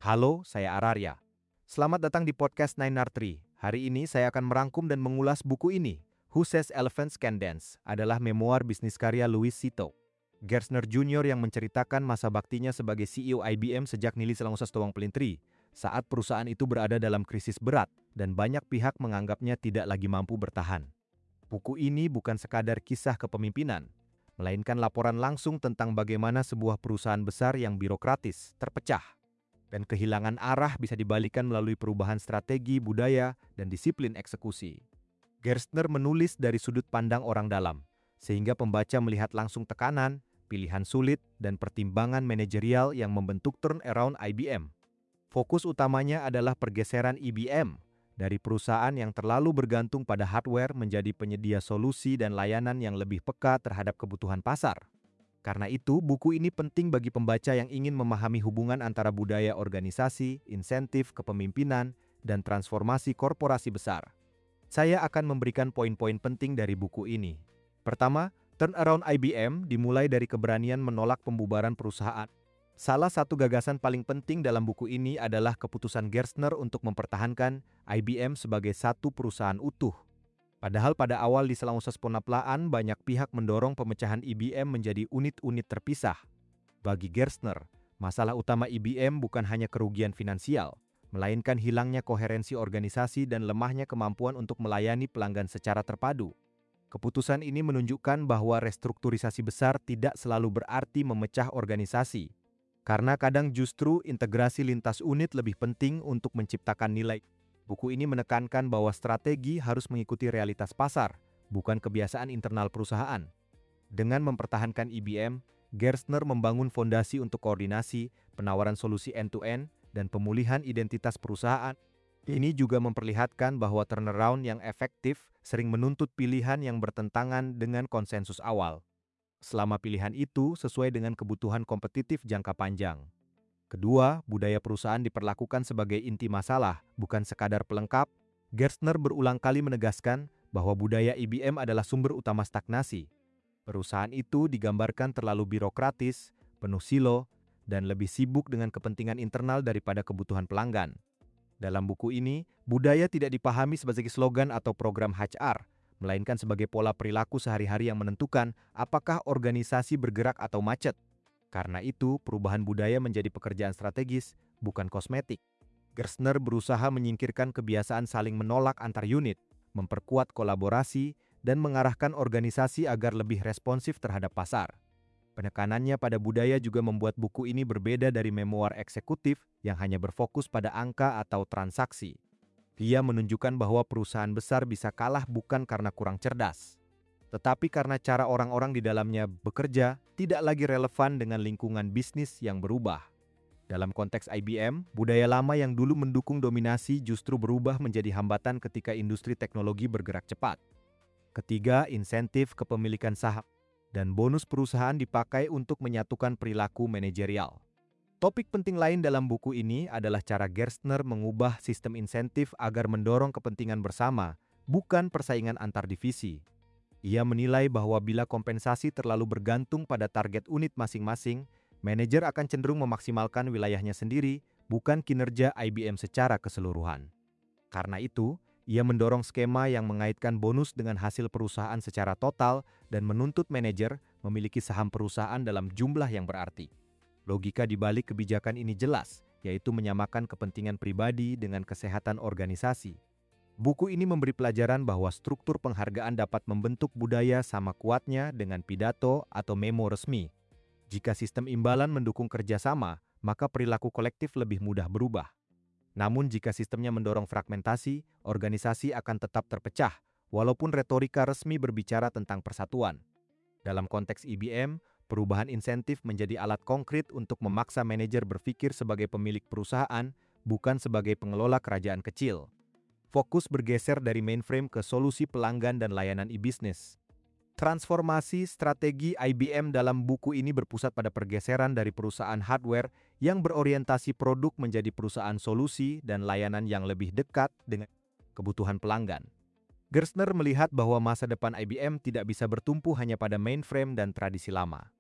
Halo, saya Ararya. Selamat datang di podcast 9R3. Hari ini saya akan merangkum dan mengulas buku ini. Who Says Elephants Can Dance adalah memoir bisnis karya Louis Sito. Gerstner Jr. yang menceritakan masa baktinya sebagai CEO IBM sejak Nili Selangusas Towang Pelintri, saat perusahaan itu berada dalam krisis berat dan banyak pihak menganggapnya tidak lagi mampu bertahan. Buku ini bukan sekadar kisah kepemimpinan, melainkan laporan langsung tentang bagaimana sebuah perusahaan besar yang birokratis terpecah dan kehilangan arah bisa dibalikan melalui perubahan strategi, budaya, dan disiplin eksekusi. Gerstner menulis dari sudut pandang orang dalam, sehingga pembaca melihat langsung tekanan, pilihan sulit, dan pertimbangan manajerial yang membentuk turnaround IBM. Fokus utamanya adalah pergeseran IBM dari perusahaan yang terlalu bergantung pada hardware menjadi penyedia solusi dan layanan yang lebih peka terhadap kebutuhan pasar. Karena itu, buku ini penting bagi pembaca yang ingin memahami hubungan antara budaya organisasi, insentif, kepemimpinan, dan transformasi korporasi besar. Saya akan memberikan poin-poin penting dari buku ini. Pertama, turnaround IBM dimulai dari keberanian menolak pembubaran perusahaan. Salah satu gagasan paling penting dalam buku ini adalah keputusan Gerstner untuk mempertahankan IBM sebagai satu perusahaan utuh. Padahal pada awal di Selangusas Ponaplaan banyak pihak mendorong pemecahan IBM menjadi unit-unit terpisah. Bagi Gerstner, masalah utama IBM bukan hanya kerugian finansial, melainkan hilangnya koherensi organisasi dan lemahnya kemampuan untuk melayani pelanggan secara terpadu. Keputusan ini menunjukkan bahwa restrukturisasi besar tidak selalu berarti memecah organisasi, karena kadang justru integrasi lintas unit lebih penting untuk menciptakan nilai. Buku ini menekankan bahwa strategi harus mengikuti realitas pasar, bukan kebiasaan internal perusahaan. Dengan mempertahankan IBM, Gerstner membangun fondasi untuk koordinasi, penawaran solusi end-to-end, dan pemulihan identitas perusahaan. Ini juga memperlihatkan bahwa turnaround yang efektif sering menuntut pilihan yang bertentangan dengan konsensus awal, selama pilihan itu sesuai dengan kebutuhan kompetitif jangka panjang. Kedua, budaya perusahaan diperlakukan sebagai inti masalah, bukan sekadar pelengkap. Gerstner berulang kali menegaskan bahwa budaya IBM adalah sumber utama stagnasi. Perusahaan itu digambarkan terlalu birokratis, penuh silo, dan lebih sibuk dengan kepentingan internal daripada kebutuhan pelanggan. Dalam buku ini, budaya tidak dipahami sebagai slogan atau program HR, melainkan sebagai pola perilaku sehari-hari yang menentukan apakah organisasi bergerak atau macet. Karena itu, perubahan budaya menjadi pekerjaan strategis, bukan kosmetik. Gerstner berusaha menyingkirkan kebiasaan saling menolak antar unit, memperkuat kolaborasi, dan mengarahkan organisasi agar lebih responsif terhadap pasar. Penekanannya pada budaya juga membuat buku ini berbeda dari memoir eksekutif yang hanya berfokus pada angka atau transaksi. Dia menunjukkan bahwa perusahaan besar bisa kalah bukan karena kurang cerdas, tetapi karena cara orang-orang di dalamnya bekerja tidak lagi relevan dengan lingkungan bisnis yang berubah. Dalam konteks IBM, budaya lama yang dulu mendukung dominasi justru berubah menjadi hambatan ketika industri teknologi bergerak cepat. Ketiga, insentif kepemilikan saham dan bonus perusahaan dipakai untuk menyatukan perilaku manajerial. Topik penting lain dalam buku ini adalah cara Gerstner mengubah sistem insentif agar mendorong kepentingan bersama, bukan persaingan antar divisi. Ia menilai bahwa bila kompensasi terlalu bergantung pada target unit masing-masing, manajer akan cenderung memaksimalkan wilayahnya sendiri, bukan kinerja IBM secara keseluruhan. Karena itu, ia mendorong skema yang mengaitkan bonus dengan hasil perusahaan secara total dan menuntut manajer memiliki saham perusahaan dalam jumlah yang berarti. Logika di balik kebijakan ini jelas, yaitu menyamakan kepentingan pribadi dengan kesehatan organisasi. Buku ini memberi pelajaran bahwa struktur penghargaan dapat membentuk budaya sama kuatnya dengan pidato atau memo resmi. Jika sistem imbalan mendukung kerjasama, maka perilaku kolektif lebih mudah berubah. Namun jika sistemnya mendorong fragmentasi, organisasi akan tetap terpecah, walaupun retorika resmi berbicara tentang persatuan. Dalam konteks IBM, perubahan insentif menjadi alat konkret untuk memaksa manajer berpikir sebagai pemilik perusahaan, bukan sebagai pengelola kerajaan kecil. Fokus bergeser dari mainframe ke solusi pelanggan dan layanan e-bisnis. Transformasi strategi IBM dalam buku ini berpusat pada pergeseran dari perusahaan hardware yang berorientasi produk menjadi perusahaan solusi dan layanan yang lebih dekat dengan kebutuhan pelanggan. Gerstner melihat bahwa masa depan IBM tidak bisa bertumpu hanya pada mainframe dan tradisi lama.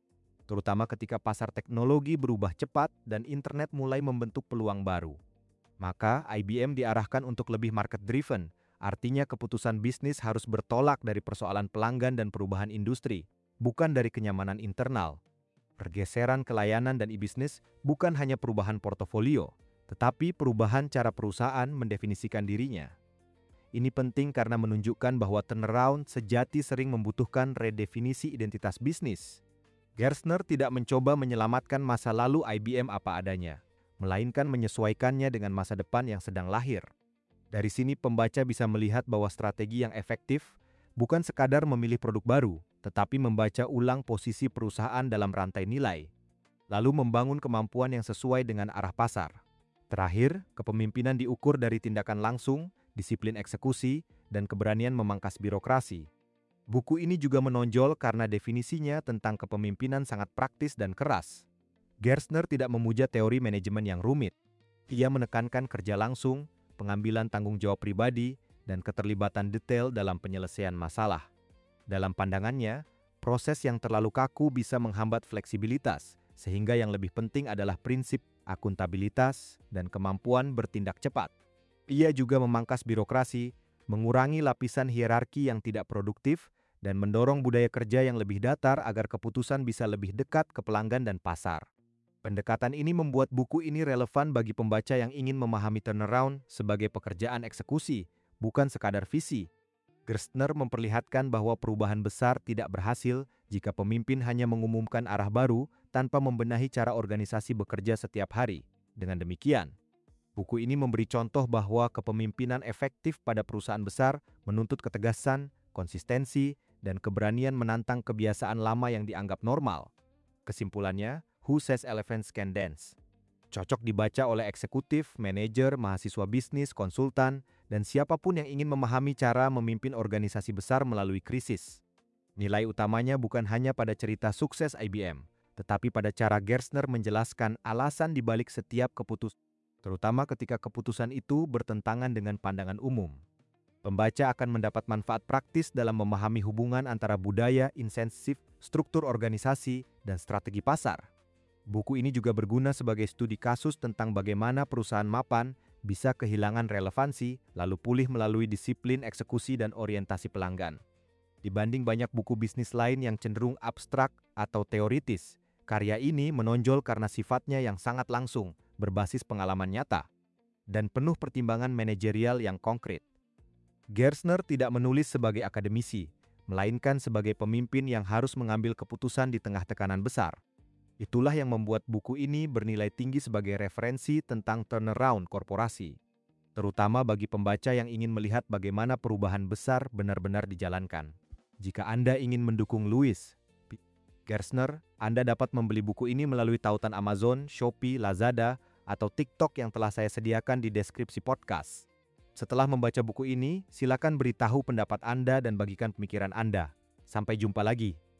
terutama ketika pasar teknologi berubah cepat dan internet mulai membentuk peluang baru. Maka IBM diarahkan untuk lebih market-driven, artinya keputusan bisnis harus bertolak dari persoalan pelanggan dan perubahan industri, bukan dari kenyamanan internal. Pergeseran ke layanan dan e-bisnis bukan hanya perubahan portofolio, tetapi perubahan cara perusahaan mendefinisikan dirinya. Ini penting karena menunjukkan bahwa turnaround sejati sering membutuhkan redefinisi identitas bisnis. Gerstner tidak mencoba menyelamatkan masa lalu IBM apa adanya, melainkan menyesuaikannya dengan masa depan yang sedang lahir. Dari sini pembaca bisa melihat bahwa strategi yang efektif bukan sekadar memilih produk baru, tetapi membaca ulang posisi perusahaan dalam rantai nilai, lalu membangun kemampuan yang sesuai dengan arah pasar. Terakhir, kepemimpinan diukur dari tindakan langsung, disiplin eksekusi, dan keberanian memangkas birokrasi. Buku ini juga menonjol karena definisinya tentang kepemimpinan sangat praktis dan keras. Gerstner tidak memuja teori manajemen yang rumit. Ia menekankan kerja langsung, pengambilan tanggung jawab pribadi, dan keterlibatan detail dalam penyelesaian masalah. Dalam pandangannya, proses yang terlalu kaku bisa menghambat fleksibilitas, sehingga yang lebih penting adalah prinsip akuntabilitas dan kemampuan bertindak cepat. Ia juga memangkas birokrasi, mengurangi lapisan hierarki yang tidak produktif, dan mendorong budaya kerja yang lebih datar agar keputusan bisa lebih dekat ke pelanggan dan pasar. Pendekatan ini membuat buku ini relevan bagi pembaca yang ingin memahami turnaround sebagai pekerjaan eksekusi, bukan sekadar visi. Gerstner memperlihatkan bahwa perubahan besar tidak berhasil jika pemimpin hanya mengumumkan arah baru tanpa membenahi cara organisasi bekerja setiap hari. Dengan demikian, buku ini memberi contoh bahwa kepemimpinan efektif pada perusahaan besar menuntut ketegasan, konsistensi, dan keberanian menantang kebiasaan lama yang dianggap normal. Kesimpulannya, Who Says Elephants Can Dance cocok dibaca oleh eksekutif, manajer, mahasiswa bisnis, konsultan, dan siapapun yang ingin memahami cara memimpin organisasi besar melalui krisis. Nilai utamanya bukan hanya pada cerita sukses IBM, tetapi pada cara Gerstner menjelaskan alasan dibalik setiap keputusan, terutama ketika keputusan itu bertentangan dengan pandangan umum. Pembaca akan mendapat manfaat praktis dalam memahami hubungan antara budaya, insentif, struktur organisasi, dan strategi pasar. Buku ini juga berguna sebagai studi kasus tentang bagaimana perusahaan mapan bisa kehilangan relevansi lalu pulih melalui disiplin eksekusi dan orientasi pelanggan. Dibanding banyak buku bisnis lain yang cenderung abstrak atau teoritis, karya ini menonjol karena sifatnya yang sangat langsung, berbasis pengalaman nyata, dan penuh pertimbangan manajerial yang konkret. Gerstner tidak menulis sebagai akademisi, melainkan sebagai pemimpin yang harus mengambil keputusan di tengah tekanan besar. Itulah yang membuat buku ini bernilai tinggi sebagai referensi tentang turnaround korporasi, terutama bagi pembaca yang ingin melihat bagaimana perubahan besar benar-benar dijalankan. Jika Anda ingin mendukung Louis Gerstner, Anda dapat membeli buku ini melalui tautan Amazon, Shopee, Lazada, atau TikTok yang telah saya sediakan di deskripsi podcast. Setelah membaca buku ini, silakan beritahu pendapat Anda dan bagikan pemikiran Anda. Sampai jumpa lagi.